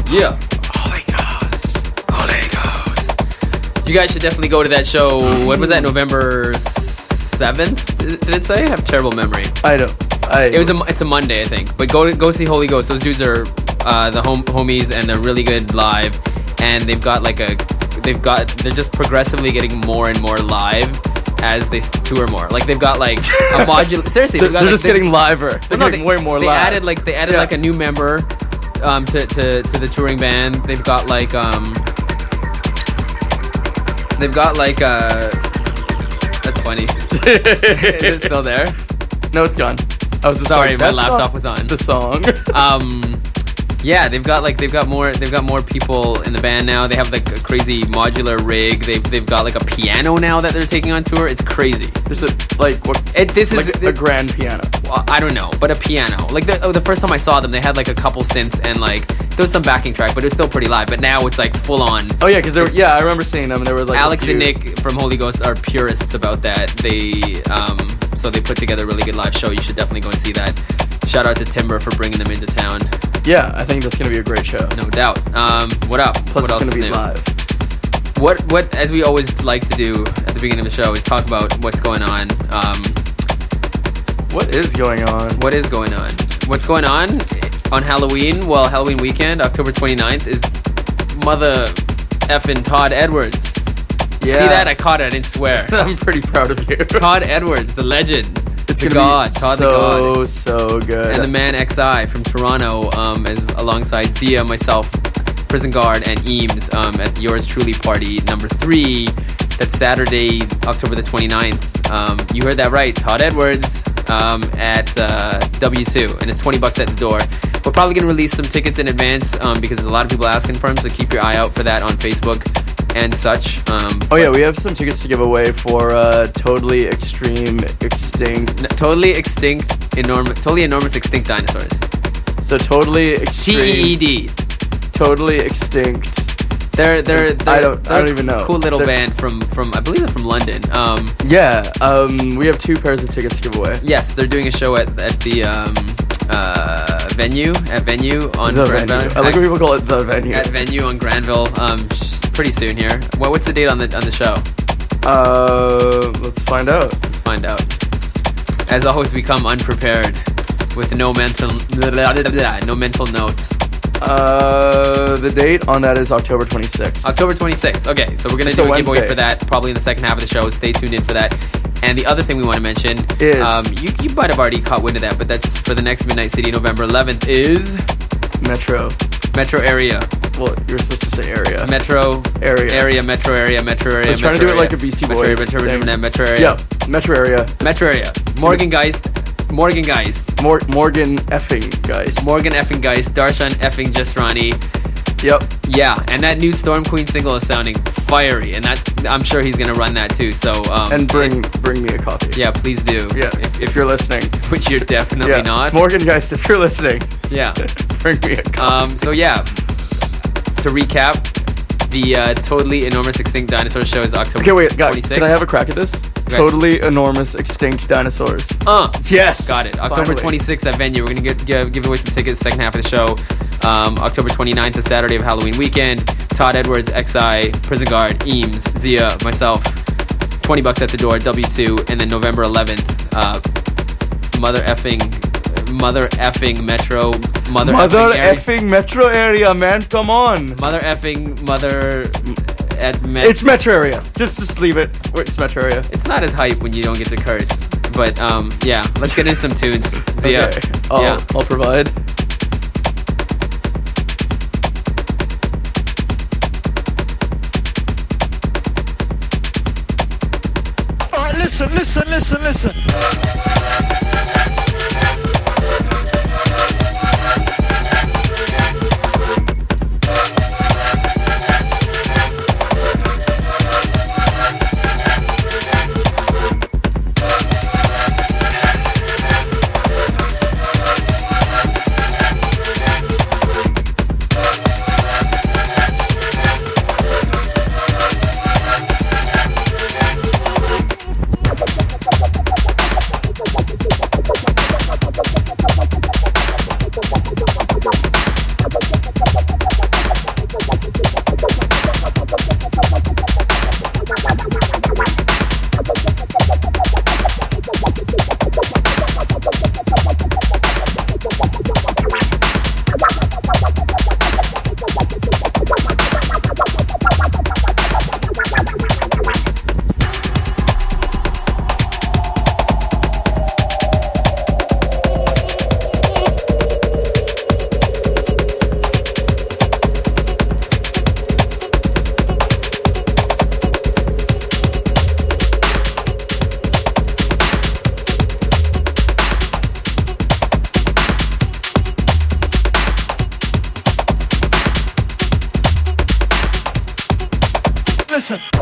Yeah. Holy Ghost. You guys should definitely go to that show. When was that? November 7th? Did it say? I have terrible memory. It's a Monday, I think. But go see Holy Ghost. Those dudes are the homies, and they're really good live. And they're just progressively getting more and more live as they tour more. Like they've got like a modular. Seriously, they're just getting liver. They're getting way more live. They added like a new member to the touring band. They've got like that's funny. Is it still there? No, it's gone. I was just sorry, my laptop was on. The song. Yeah, they've got more people in the band now. They have like a crazy modular rig. They've got like a piano now that they're taking on tour. It's crazy. There's a grand piano. Well, I don't know, but a piano. Like the first time I saw them, they had like a couple synths and like there was some backing track, but it was still pretty live. But now it's like full on. Oh yeah, because I remember seeing them and they were like Alex and Nick from Holy Ghost are purists about that. So they put together a really good live show. You should definitely go and see that. Shout out to Timber for bringing them into town. Yeah, I think that's going to be a great show. No doubt. What up? Plus what else it's going to be new? live. What, as we always like to do at the beginning of the show, is talk about what's going on. What is going on? What is going on? What's going on Halloween? Well, Halloween weekend, October 29th, is mother effing Todd Edwards. Yeah. See that? I caught it. I didn't swear. I'm pretty proud of you. Todd Edwards, the legend. It's the gonna God. be Todd the God. so good. And the man XI from Toronto, is alongside Zia, myself, Prison Guard, and Eames at the Yours Truly Party number 3. That's Saturday, October the 29th. You heard that right. Todd Edwards at W2, and it's $20 at the door. We're probably going to release some tickets in advance because there's a lot of people asking for them, so keep your eye out for that on Facebook and such. We have some tickets to give away for Totally Enormous Extinct Dinosaurs. So Totally Extreme TEED. Totally Extinct. They're I don't even know. Cool little band from I believe they're from London. We have 2 pairs of tickets to give away. Yes, they're doing a show at the venue on Granville. I like when people call it the venue. At venue on Granville, pretty soon here. What's the date on the show? Let's find out. As always, we come unprepared with no mental notes. The date on that is October 26th. October 26th. Okay, so we're going to do a giveaway for that probably in the second half of the show. Stay tuned in for that. And the other thing we want to mention is you might have already caught wind of that, but that's for the next Midnight City, November 11th is Metro area. Well, you're supposed to say area. Metro area. I was trying to do it like a Beastie Boys Metro area. Yeah, Metro area. Morgan Geist. Morgan effing Geist. Darshan effing Jasrani. Yep. Yeah, and that new Storm Queen single is sounding fiery, and I'm sure he's gonna run that too. So and bring me a copy. Yeah, please do. Yeah, if you're listening, which you're definitely not. Morgan Geist, if you're listening, yeah, bring me a copy. So yeah, to recap, the Totally Enormous Extinct Dinosaurs show is October 26th. Can I have a crack at this? Okay. Totally Enormous Extinct Dinosaurs. Yes. Got it. October 26th at venue. We're going to give away some tickets second half of the show. October 29th, the Saturday of Halloween weekend. Todd Edwards, XI, Prison Guard, Eames, Zia, myself. $20 at the door, W2. And then November 11th, mother effing metro area, man. Come on. It's metro area. Just leave it. It's metro area. It's not as hype when you don't get to curse. But yeah, let's get into some tunes. Zia. Okay. I'll provide. All right, listen.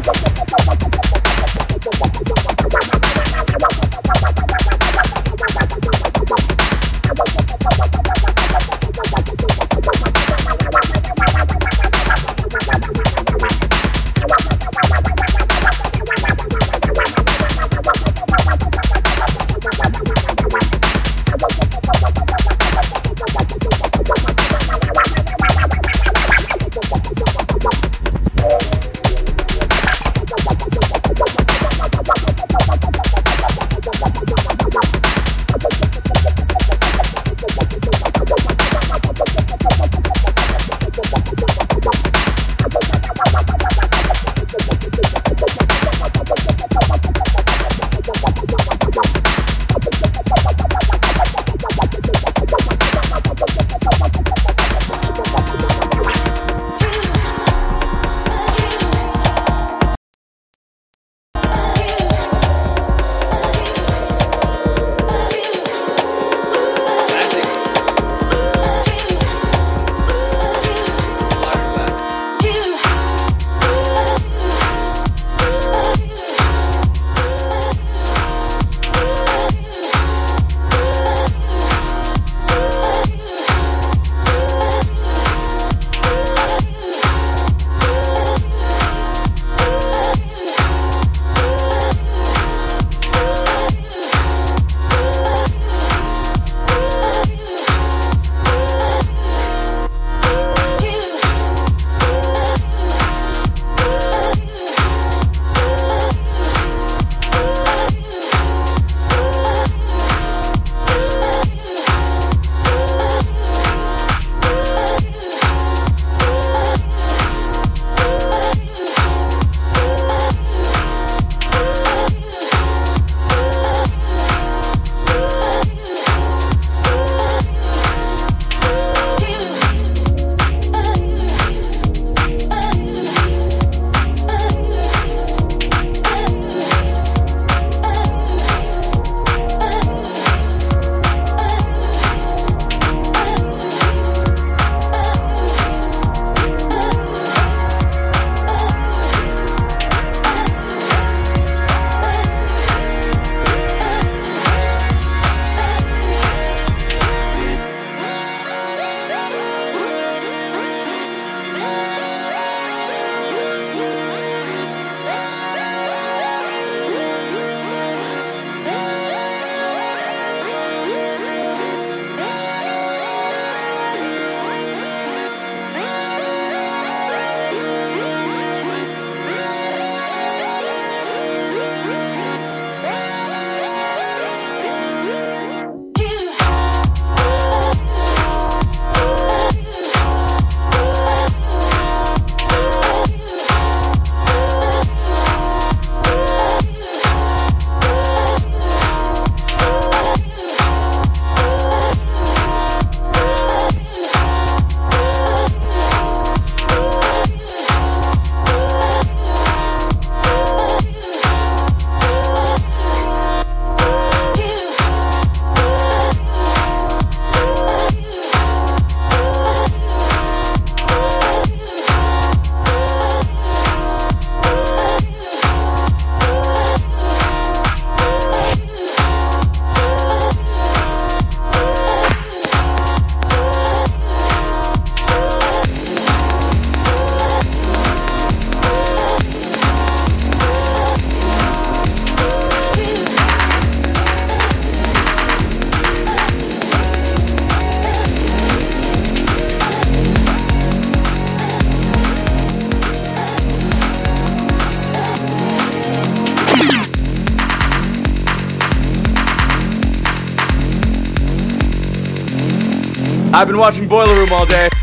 I've been watching Boiler Room all day.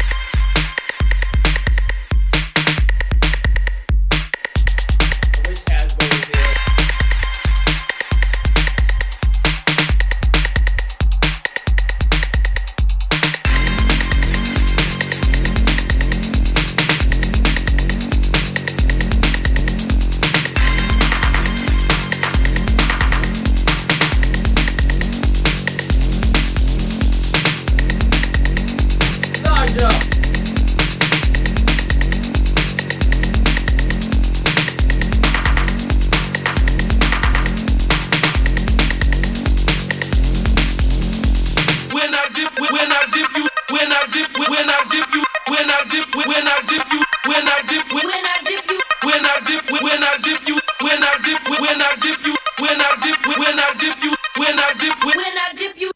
Joe. when I dip you, when I dip, when I dip you, when I dip, when I dip you, when I dip, when I dip you, when I dip, when I dip you, when I dip, when I dip you, when I dip, when I dip you.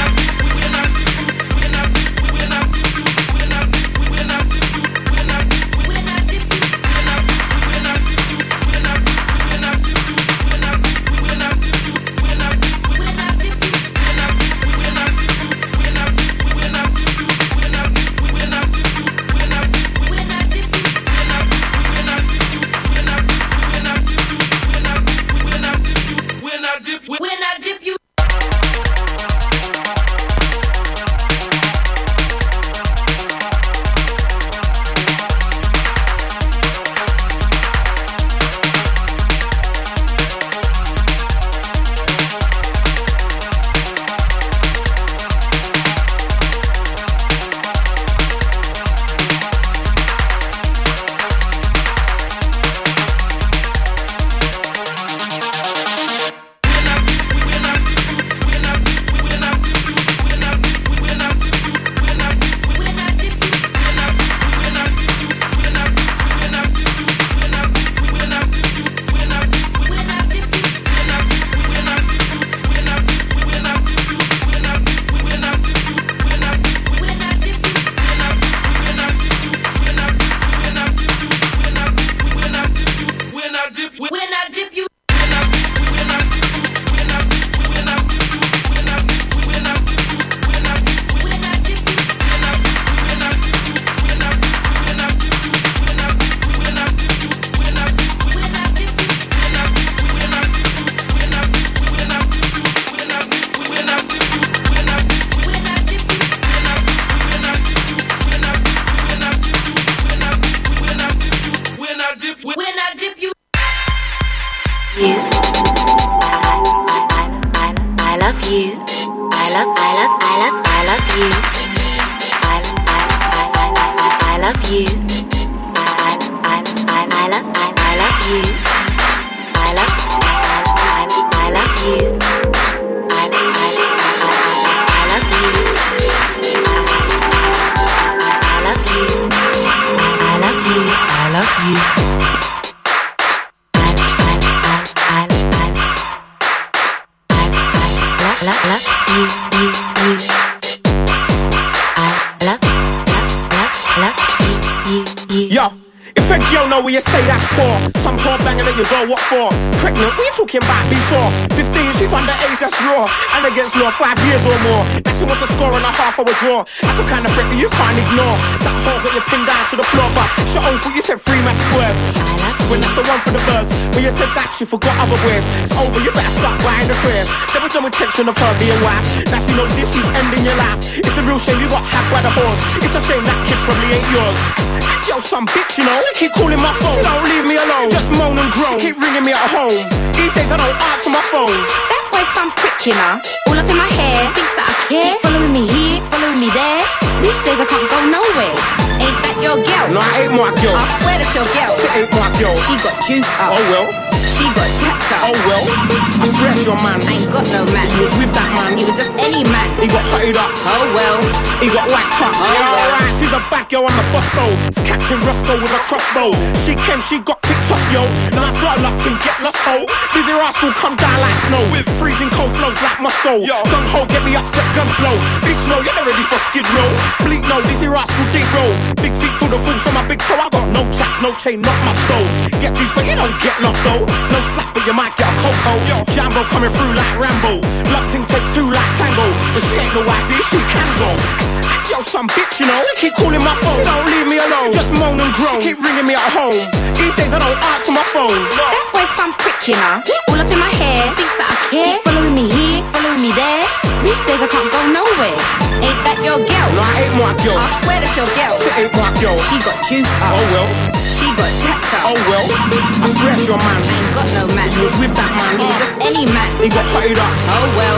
Yo, if a girl know where you say that's poor, some poor banger that you go, what for? Pregnant, what you talking about before? 15, she's underage, that's raw. And against law, 5 years or more. Now she wants a score and a half of a draw. That's the kind of threat that you can't ignore. That whole got you pinned down to the floor, but she own for you said 3 magic words. When that's the one for the buzz. When you said that, she forgot other words. It's over, you better start buying the prayers. There was no intention of her being wife. Now she knows this, she's ending your life. It's a real shame you got hacked by the horse. It's a shame that kid probably ain't yours. Yo, some bitch, you know, she keep calling my phone. She don't leave me alone. She just moan and groan. She keep ringing me at home. These days I don't answer my phone. That boy's some prick, you know. All up in my hair, thinks that I care. Following me here, following me there. These days I can't go nowhere. Ain't that your girl? No, I ain't my girl. I swear that's your girl. It ain't my girl. She got juice up. Oh well. She got jacked up. Oh well. I swear it's your man. I ain't got no man. He was with that man. He was just any man. He got hotted up. Oh well. He got whacked up. Oh well. Alright, she's a bad girl on the bus though. It's Captain Roscoe with a crossbow. She came, she got picked up, yo. Now I start laughing, get lost, ho. Busy rascal come down like snow. With freezing cold flows like Moscow. Gun ho, get me upset, guns blow. Bitch, no, you're not ready for skid row. Bleak, no, dizzy rascal, deep roll. Big feet full of food from my big toe. I got no jack, no chain, not much though. Get juice, but you don't get love though. No slap, but you might get a cocoa. Jambo coming through like Rambo. Love ting takes 2 like Tango. But she ain't no wifey, she can go. Yo, some bitch, you know. She keep calling my phone. She don't leave me alone. She just moan and groan. She keep ringing me at home. These days I don't answer my phone. That boy's some prick, you know. All up in my hair, thinks that I care. Following me here, following me there. These days I can't go nowhere. Ain't that your girl? No, I ain't my girl. I swear that's your girl. It ain't my girl. She got juice up. Oh well. She got jacked up. Oh well. I swear it's your man. I ain't got no man. He was with that man. He was just any man. He got hotted up. Oh well.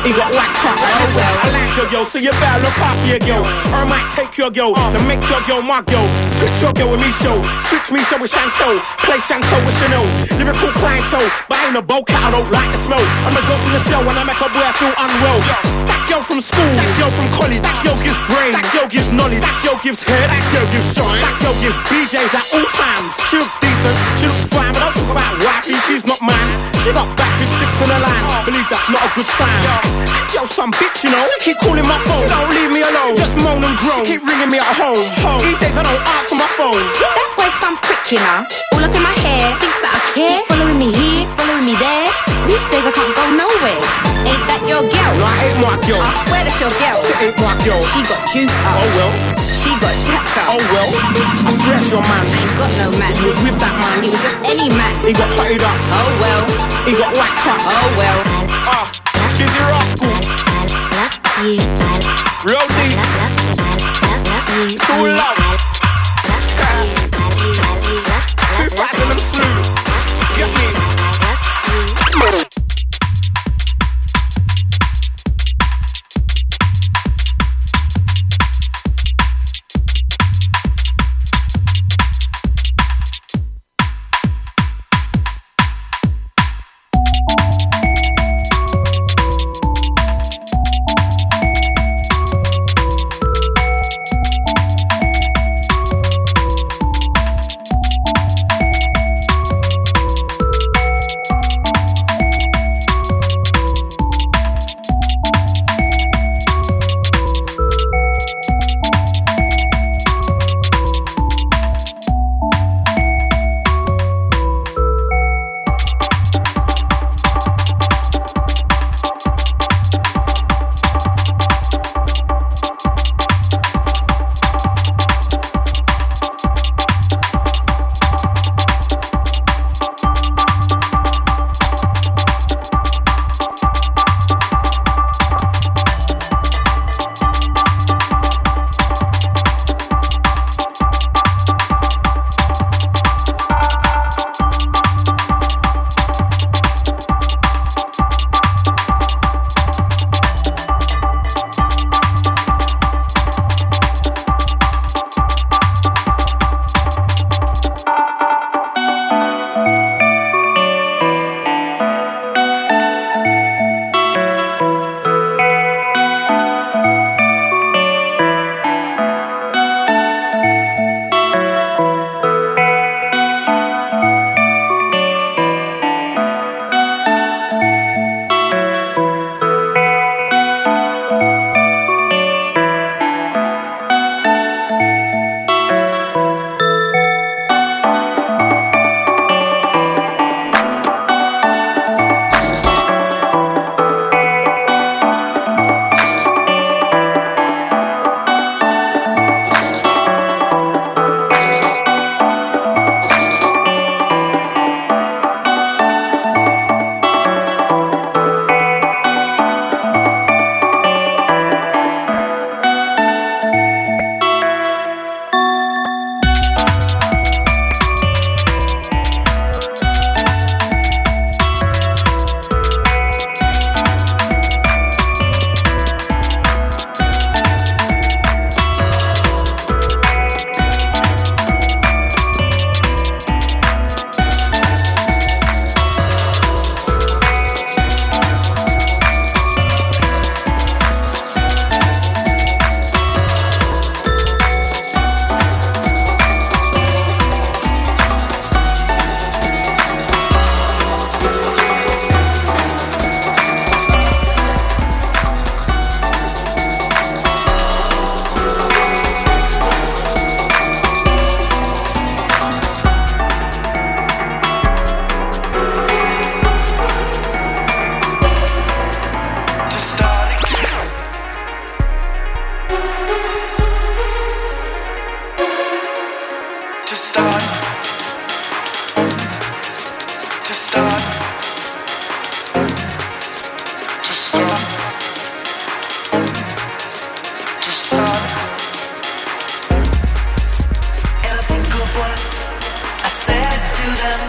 he got whacked up. And listen, I like your girl, so you better look after your girl. Or I might take your girl, then make your girl my girl. Switch your girl with me show, switch me show with Chantel. Play Chantel with Chanel, lyrical clientele. But I ain't a bow cat, I don't like the smell. I'm the girl from the show and I make a boy feel unwell. That girl from school, that girl from college. That girl gives brain, that girl gives knowledge. That girl gives hair, that girl gives shine. That girl gives BJs at all times. She looks decent, she looks fine, but don't talk about wifey, she's not mine. She got battered 6 on the line, believe that's not a good sign. Yo, some bitch, you know, she keep calling my phone. She don't leave me alone, she just moan and groan. She keep ringing me at home. These days I don't answer my phone. That boy's some prick, you know. All up in my hair, thinks that I care. Following me here, following me there. These days I can't go nowhere. Ain't that your girl? No, I ain't my girl. I swear that's your girl. It ain't my girl. She got juice up. Oh well. She got jacked up. Oh well. I swear it's your man. I ain't got no man. He was with that man. He was just any man. He got hotted up. Oh well. He got whacked up. Oh well. Jizzy Rascal. Real deep. It's all love. 2000 and flu. Get me.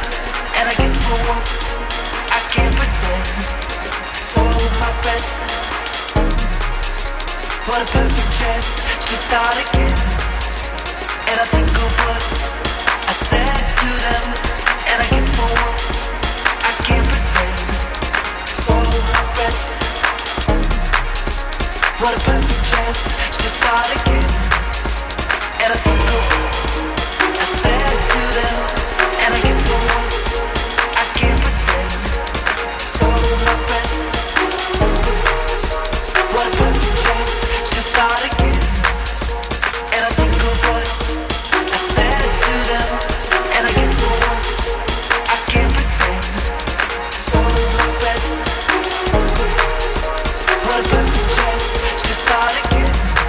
And I guess for once I can't pretend. So I hold my breath What a perfect chance to start again. And I think of what I said to them, and I guess for once I can't pretend. So hold my breath. What a perfect chance to start again. And I think of what I said to them, and I guess for once I can't pretend. So hold my breath. What a perfect chance to start again. And I think of what I said to them, and I guess for once I can't pretend. So hold my breath. What a perfect chance to start again.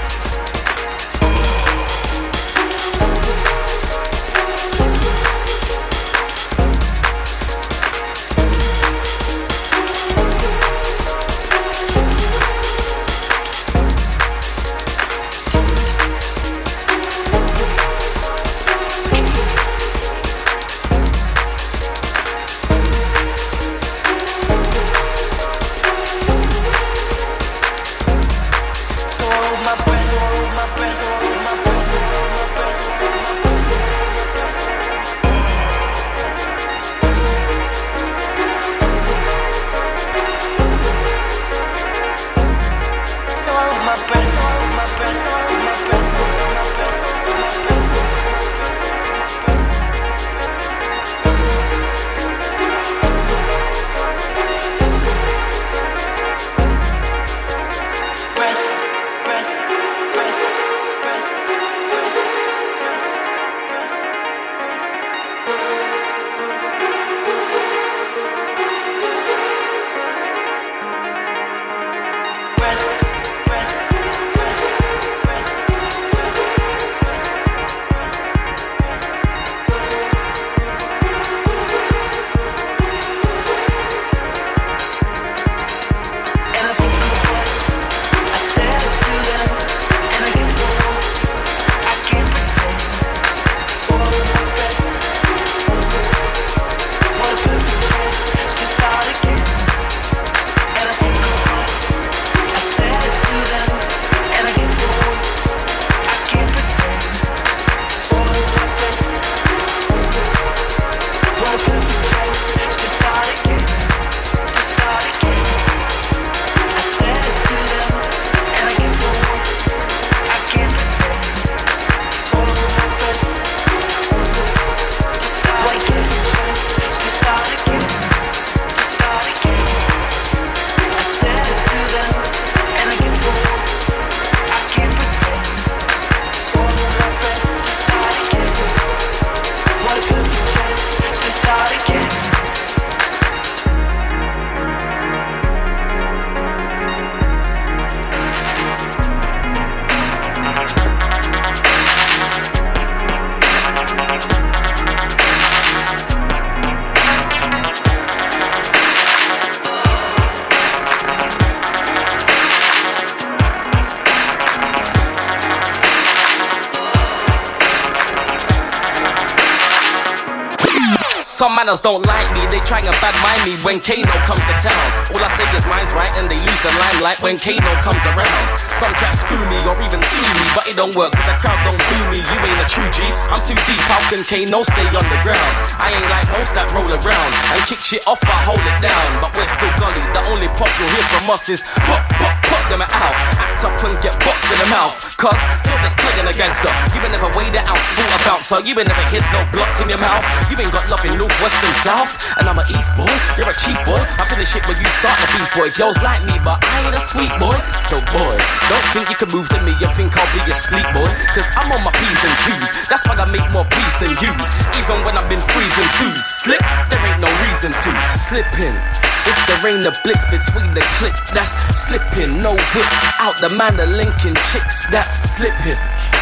Some manners don't like me, they try and bad mind me when Kano comes to town. All I say is mine's right and they lose the limelight when Kano comes around. Some try to screw me or even sue me, but it don't work cause the crowd don't boo me. You ain't a true G, I'm too deep, how can Kano stay on the ground? I ain't like most that roll around and kick shit off, I hold it down. But we're still gully, the only pop you'll hear from us is pop, pop, pop them out. Act up and get boxed in the mouth, cause you're just playing a gangster. You ain't never weighed it out, full a bouncer. You ain't never hit no blocks in your mouth. You ain't got nothing North, West and South. And I'm an East boy, you're a cheap boy. I finish it when you start the beef boy. Girls like me, but I ain't a sweet boy. So boy, don't think you can move to me. You think I'll be asleep boy, cause I'm on my P's and Q's. That's why I make more P's than U's. Even when I've been freezing twos. Slip, there ain't no reason to slip in. If there ain't a blitz between the click, that's slipping. No whip out the man, the linking chicks, that's slipping.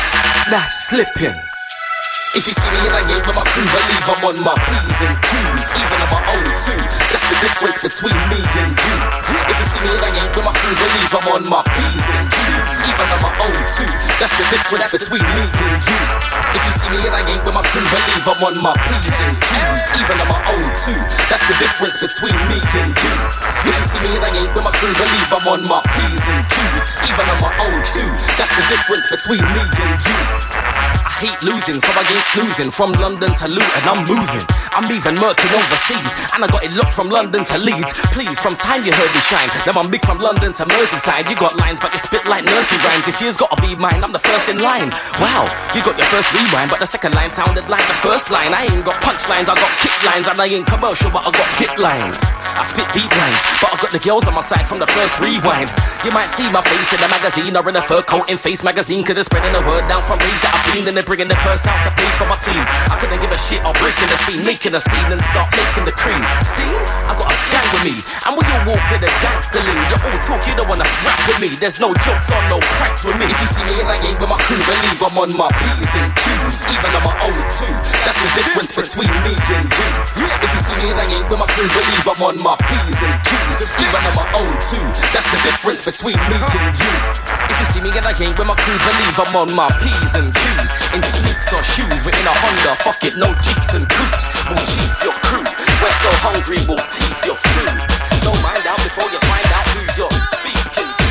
That's slipping. If you see me in a game with my crew, believe I'm on my P's and Q's. Even on my own too, that's the difference between me and you. If you see me in a game with my crew, believe I'm on my P's and Q's. even on my own too. That's the difference between me and you. If you see me and I ain't with my crew, believe I'm on my P's and Q's, even on my own too. That's the difference between me and you. If you see me and I ain't with my crew, believe I'm on my P's and Q's, even on my own too. That's the difference between me and you. I hate losing, so I ain't snoozing. From London to Luton, I'm moving. I'm even murking overseas, and I got it locked from London to Leeds. Please, from time you heard me shine. Now I'm big from London to Merseyside. You got lines, but you spit like nursery rhymes. This year's gotta be mine, I'm the first in line. Wow, you got your first rewind, but the second line sounded like the first line. I ain't got punchlines, I got kick lines, and I ain't commercial, but I got hit lines. I spit beat rhymes, but I got the girls on my side from the first rewind. You might see my face in a magazine or in a fur coat in Face magazine, cause it's spreading the word down from raves that I've been, and they're bringing the purse out to pay for my team. I couldn't give a shit, I'll break in the scene, making a scene and start making the cream. See, I got a gang with me, and when you walk in the gangster lean, you all talk, you don't wanna rap with me. There's no jokes or no pranks with me. If you see me and I ain't with my crew, believe I'm on my P's and Q's, even on my own too. That's the difference between me and you. If you see me and I ain't with my crew, believe I'm on my P's and Q's, even on my own too. That's the difference between me and you. If you see me and I ain't with my crew, believe I'm on my P's and Q's, in sneaks or shoes, we're in a Honda, fuck it, no Jeeps and coupes. We'll cheat your crew, we're so hungry, we'll teeth your food. So mind out before you find out who you're speaking to.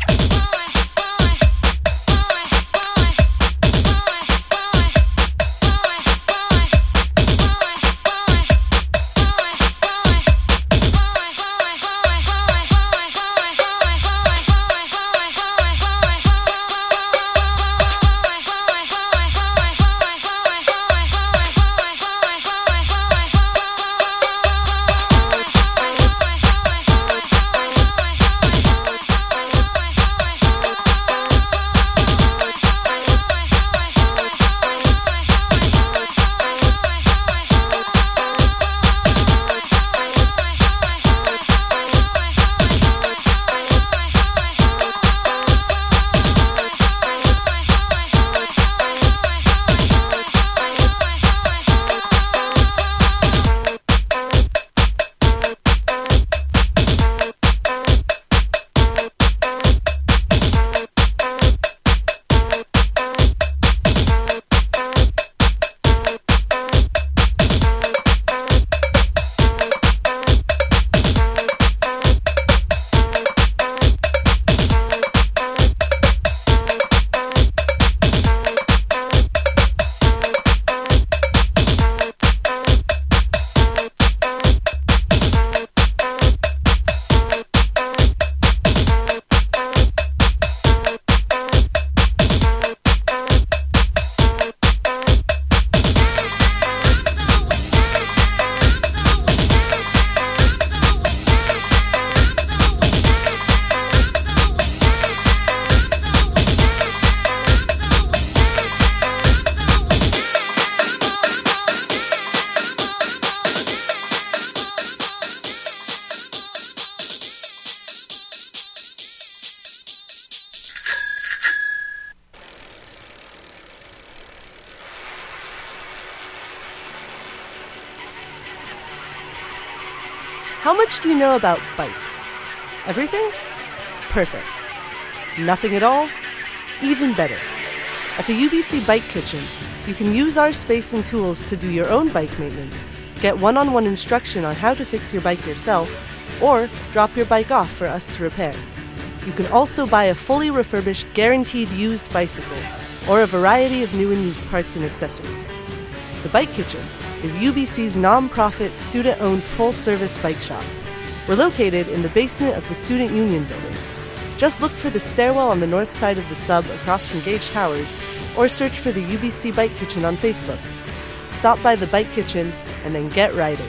How much do you know about bikes? Everything? Perfect. Nothing at all? Even better. At the UBC Bike Kitchen, you can use our space and tools to do your own bike maintenance, get one-on-one instruction on how to fix your bike yourself, or drop your bike off for us to repair. You can also buy a fully refurbished, guaranteed used bicycle, or a variety of new and used parts and accessories. The Bike Kitchen is UBC's non-profit, student-owned, full-service bike shop. We're located in the basement of the Student Union building. Just look for the stairwell on the north side of the sub across from Gage Towers, or search for the UBC Bike Kitchen on Facebook. Stop by the Bike Kitchen and then get riding.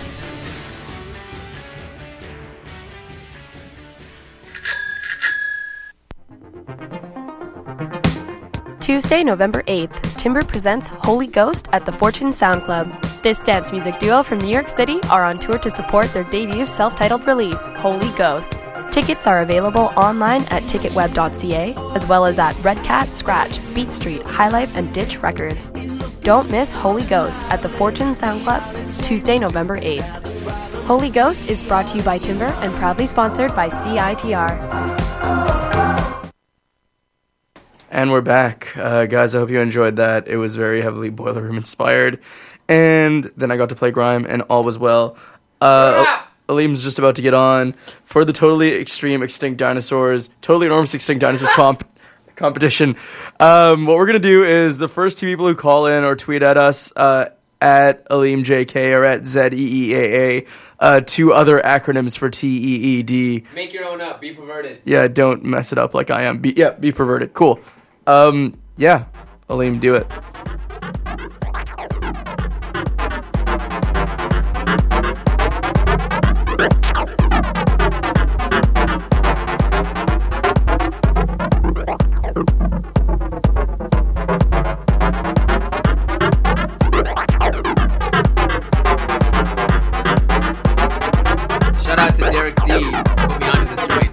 Tuesday, November 8th, Timber presents Holy Ghost at the Fortune Sound Club. This dance music duo from New York City are on tour to support their debut self-titled release, Holy Ghost. Tickets are available online at ticketweb.ca, as well as at Red Cat, Scratch, Beat Street, High Life, and Ditch Records. Don't miss Holy Ghost at the Fortune Sound Club, Tuesday, November 8th. Holy Ghost is brought to you by Timber and proudly sponsored by CITR. And we're back. Guys, I hope you enjoyed that. It was very heavily Boiler Room inspired. And then I got to play Grime, and all was well. Aleem's just about to get on for the Totally Extreme Extinct Dinosaurs, Totally Enormous Extinct Dinosaurs competition. What we're going to do is the first two people who call in or tweet at us at AleemJK or at ZEEAA, two other acronyms for TEED. Make your own up. Be perverted. Yeah, don't mess it up like I am. Be perverted. Cool. Yeah, Aleem, do it. Shout out to Derek D. Put me onto this joint.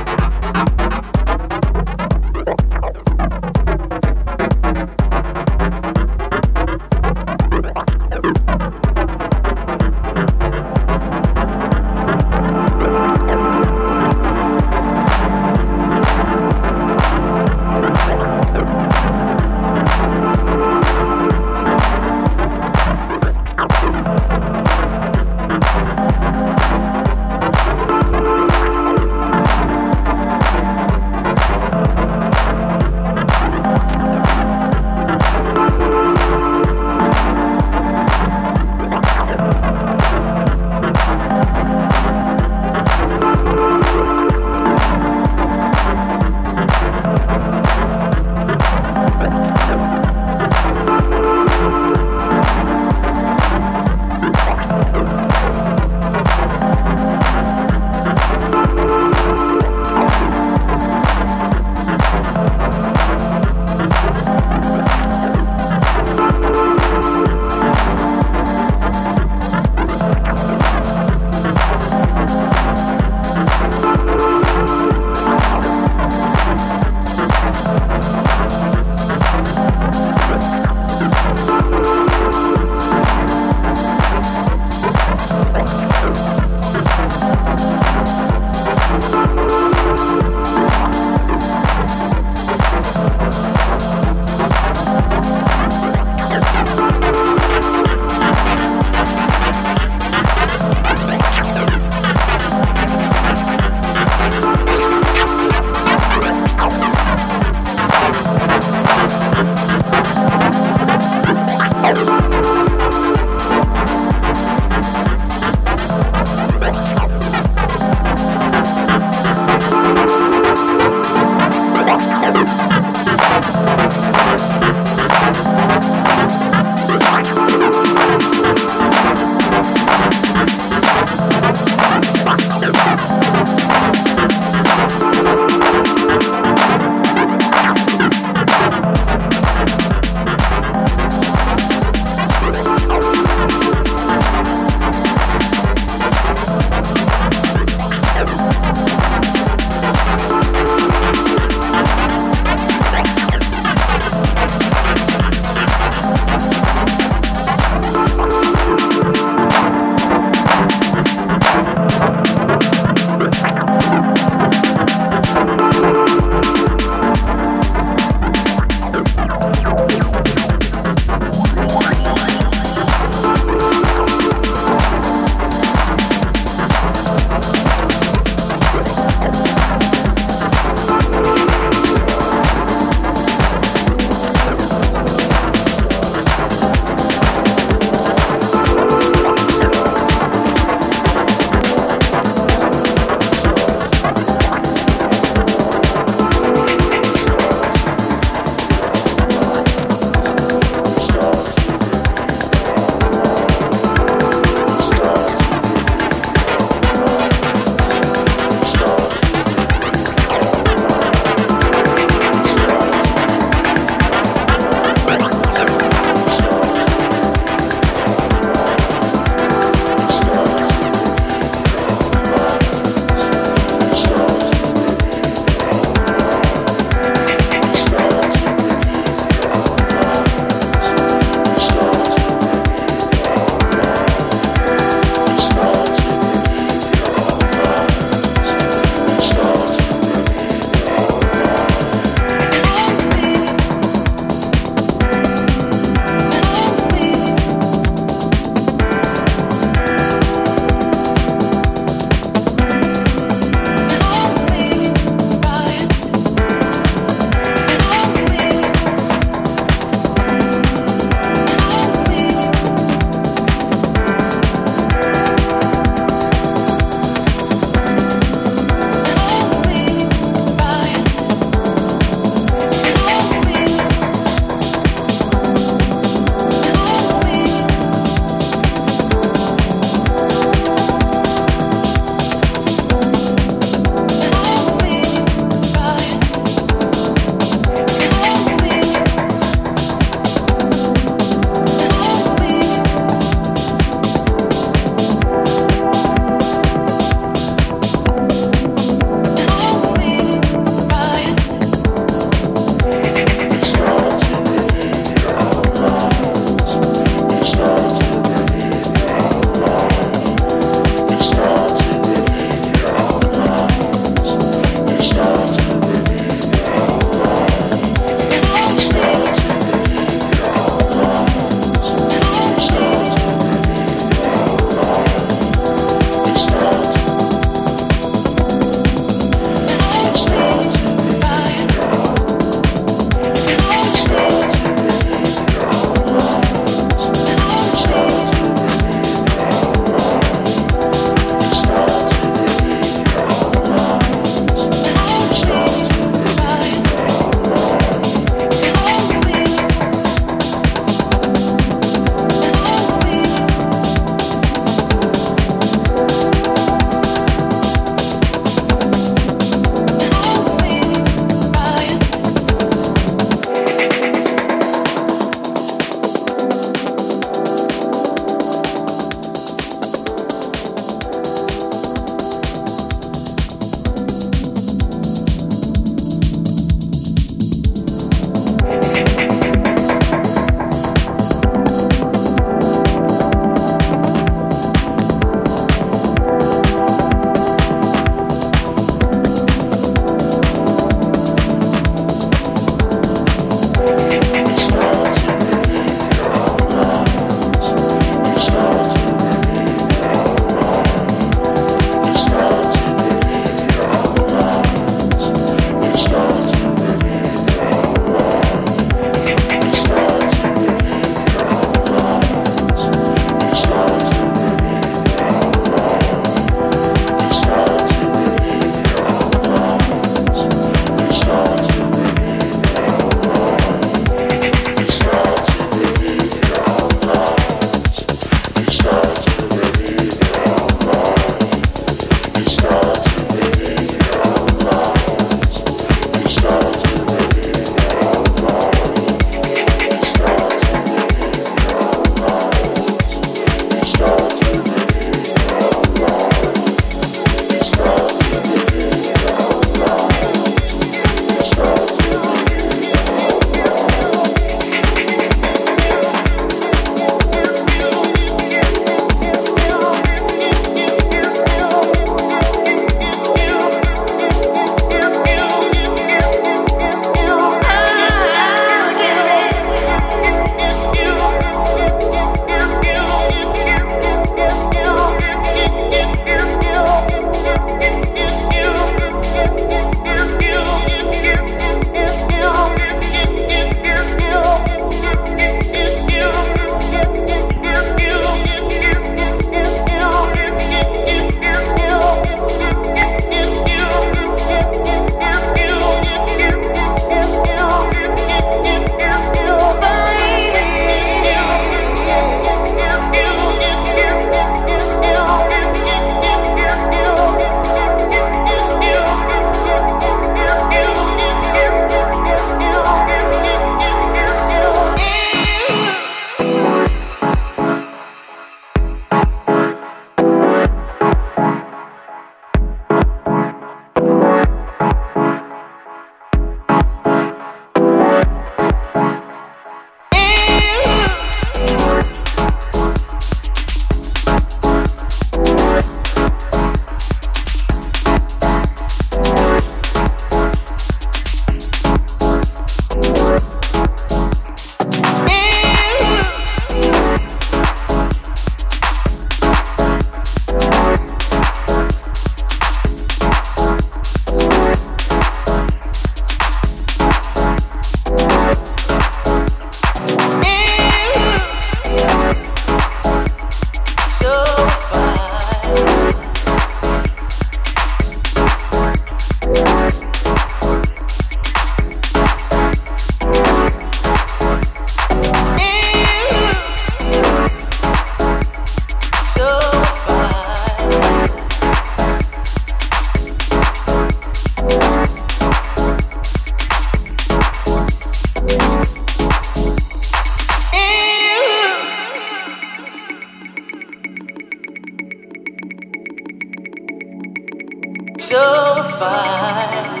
so fine.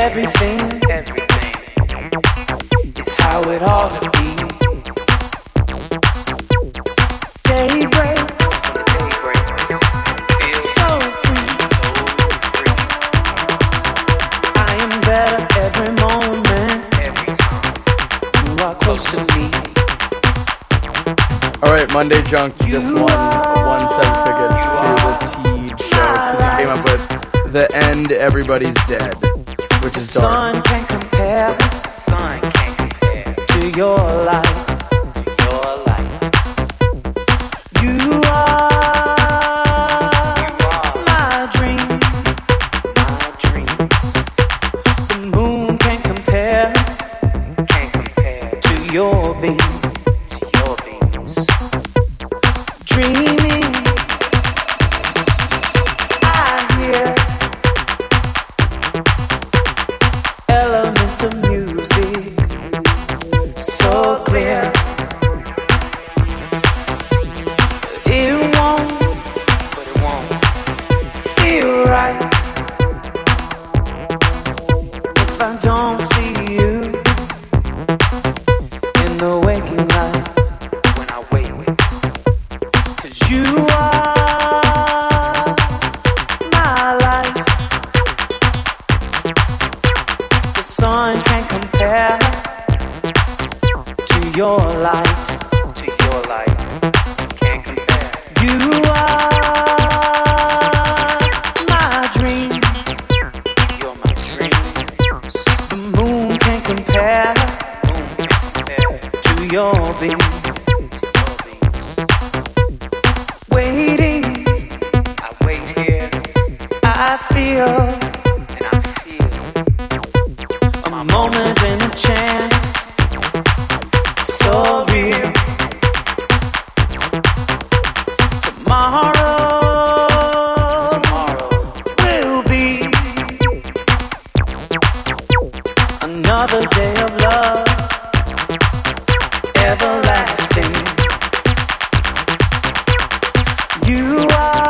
everything is how it ought to be. Day breaks, so free. I am better every moment. You are close to me. All right, Monday Junk just won 1 set of tickets to the Teed show because he came up with The End, Everybody's Dead, which is dark. Sun can't compare to your light. You are my dream. The moon can't compare to your beams. Dreaming, I hear elements of music so clear. It won't feel right if I don't see you in the waking light. You are my life. The sun can't compare to your light. Can't compare. You are my dream. You're my dream. The moon can't compare to your beam. Waiting, I wait here. I feel a moment and a chance, so real. Tomorrow will be another day of love, everlasting. You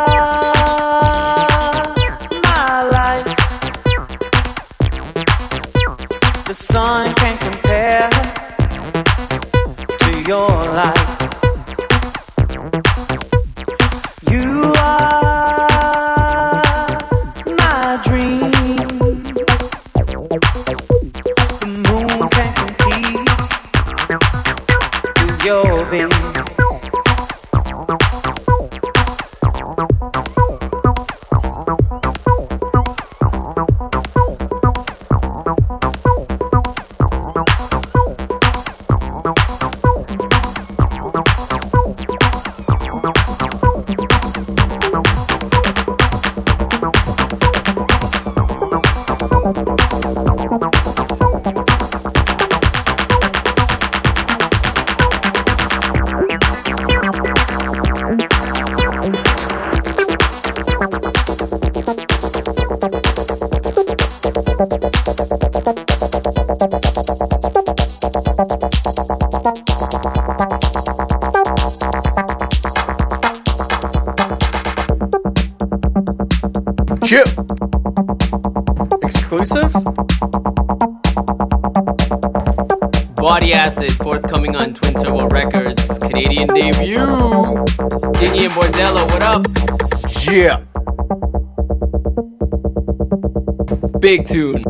are my life. The sun can't compare to your life. You are my dream. The moon can't compete with your beam. Chip. Exclusive? Body Acid, forthcoming on Twin Turbo Records. Canadian debut. Dingy and Bordello, what up? Yeah. Big tune.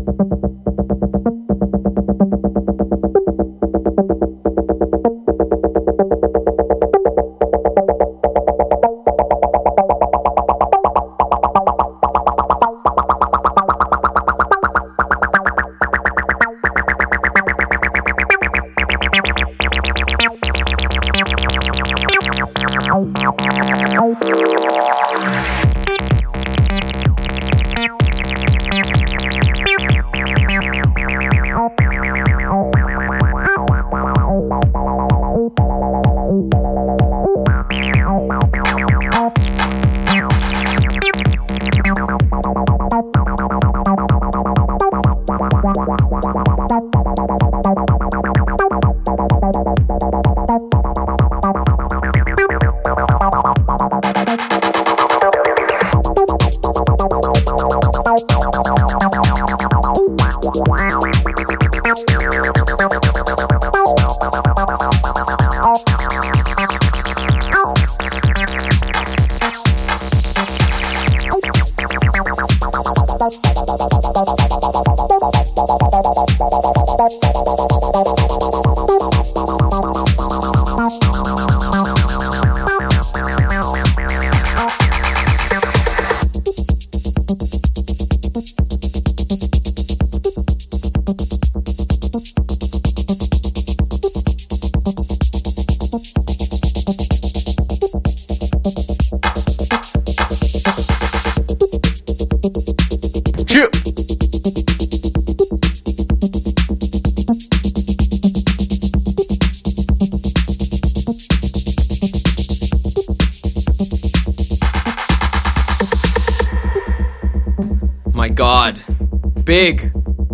God. Big.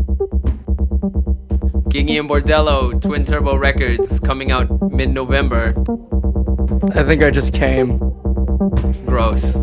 Gingy and Bordello, Twin Turbo Records, coming out mid-November. I think I just came. Gross.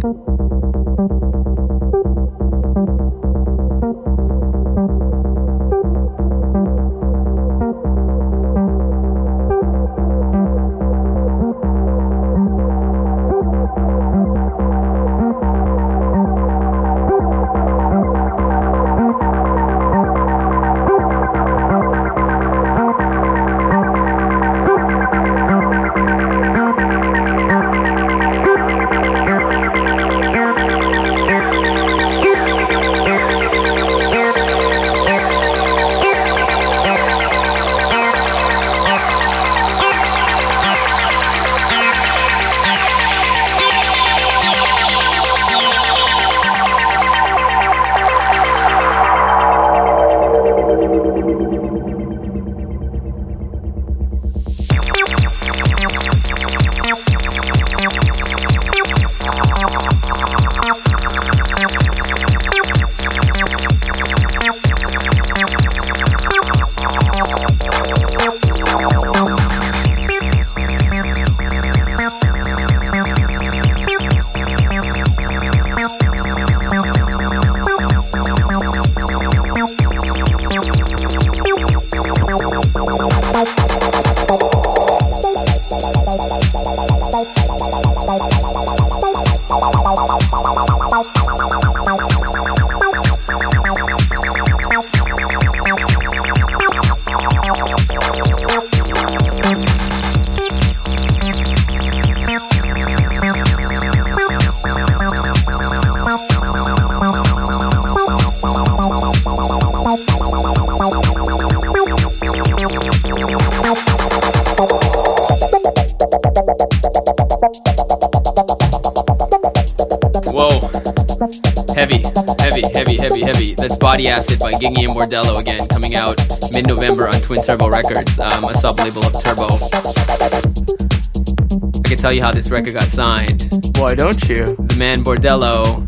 Heavy. That's Body Acid by Gingy and Bordello again, coming out mid-November on Twin Turbo Records, a sub-label of Turbo. I can tell you how this record got signed. Why don't you? The man Bordello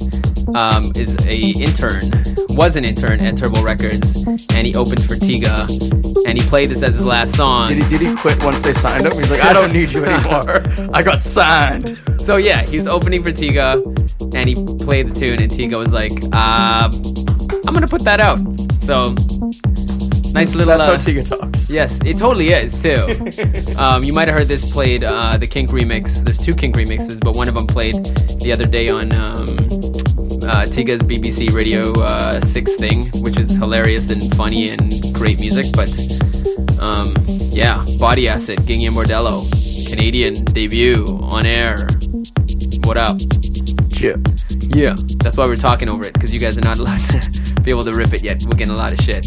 was an intern at Turbo Records, and he opened for Tiga, and he played this as his last song. Did he quit once they signed him? He's like, I don't need you anymore. I got signed. So yeah, he was opening for Tiga, and he played the tune, and Tiga was like, I'm gonna put that out. So, nice little... That's how Tiga talks. Yes, it totally is, too. You might have heard this played, the Kink remix. There's 2 Kink remixes, but one of them played the other day on Tiga's BBC Radio 6 thing, which is hilarious and funny and great music. But, yeah, Body Acid, Gingy and Bordello, Canadian debut on air. What up? Yeah, that's why we're talking over it, because you guys are not allowed to be able to rip it yet. We're getting a lot of shit.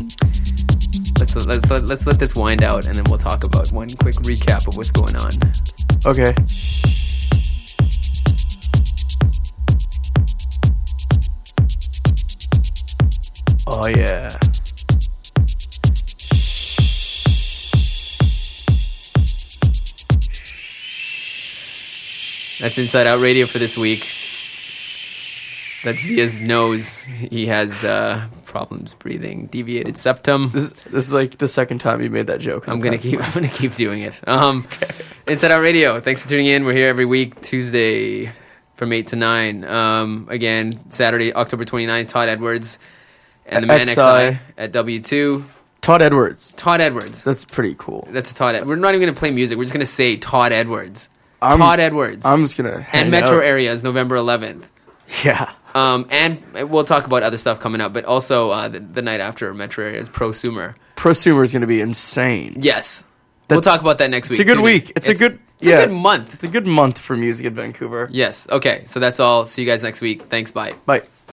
Let's let this wind out, and then we'll talk about one quick recap of what's going on. Okay. Oh yeah. That's Inside Out Radio for this week. That's Zia's nose. He has problems breathing, deviated septum. This is like the second time you made that joke. I'm gonna keep doing it. Okay. Inside Out Radio. Thanks for tuning in. We're here every week, Tuesday from 8 to 9. Again, Saturday, October 29th, Todd Edwards and the Man XI at W2. Todd Edwards. That's pretty cool. That's a Todd. We're not even gonna play music. We're just gonna say Todd Edwards. Todd Edwards. I'm just gonna. And Metro Areas, November 11th. Yeah. And we'll talk about other stuff coming up, but also the night after Metro Areas, Prosumer. Prosumer is going to be insane. Yes. We'll talk about that next week. It's a good week. It's a good month. It's a good month for music in Vancouver. Yes. Okay. So that's all. See you guys next week. Thanks. Bye. Bye.